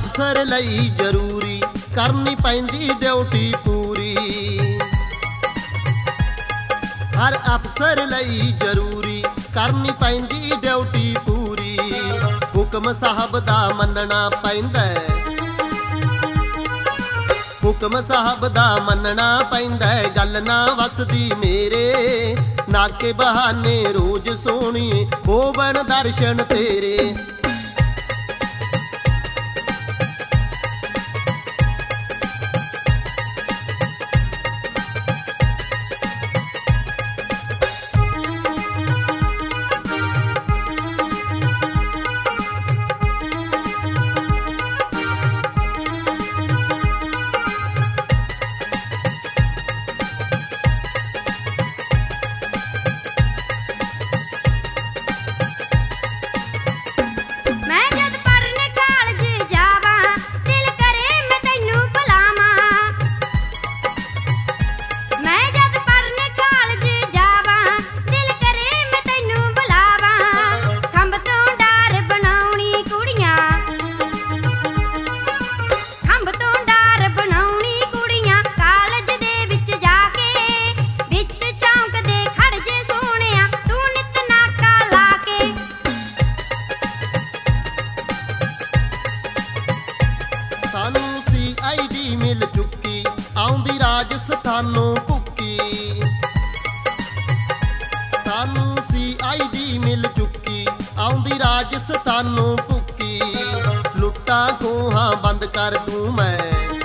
अफसर लई जरूरी करनी पैंदी ड्यूटी पूरी। हर अफसर लई जरूरी करनी पैंदी ड्यूटी पूरी। हुक्म साहब दा मनना पैंदा, हुक्म साहब दा मनना पैंदा। गल ना वसदी मेरे नाके बहाने रोज सोहणिए होवन दर्शन तेरे। मिल चुकी आउंदी राजस्थानों भुक्की। सानू CID मिल चुकी आउंदी राजस्थानों भुक्की। लुट्टा खोहा बंद कर दूं मैं,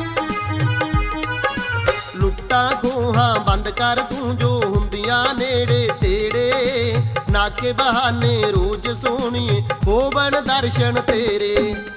लुट्टा खोहा बंद कर दूं जो हुंदियां नेड़े तेड़े। नाके बहाने रोज सोहणिए होवन दर्शन तेरे।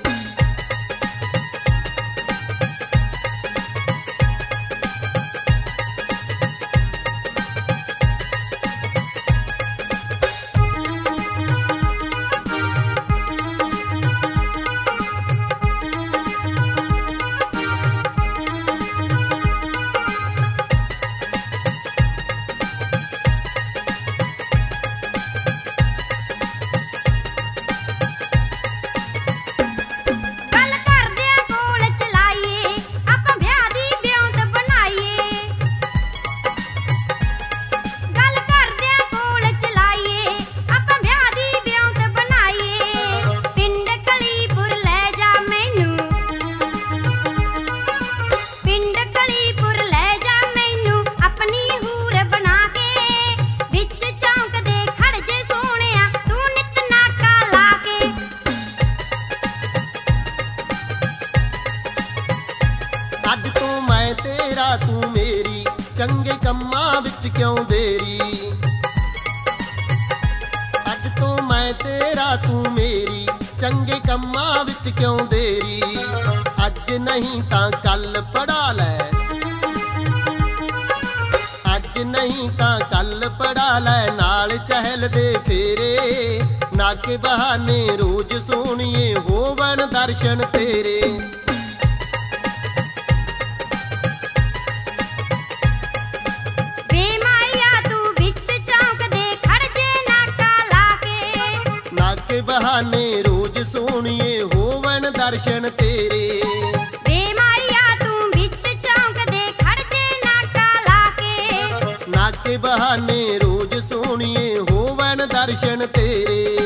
अज तो मैं तेरा तू मेरी चंगे कम्मां विच क्यों देरी। अज तो मैं तेरा तू मेरी चंगे कम्मां विच क्यों देरी। अज नहीं तां कल पढ़ा लै, अज नहीं तां कल पढ़ा लै। नाल चहल दे फेरे नाके बहाने रोज सोहणिए होवन दर्शन तेरे। नाके बहाने रोज सोहणिए होवन दर्शन तेरे। वे माइया तू विच चौंक दे खड़ जे नाका लाके। नाके बहाने रोज सोहणिए होवन दर्शन तेरे।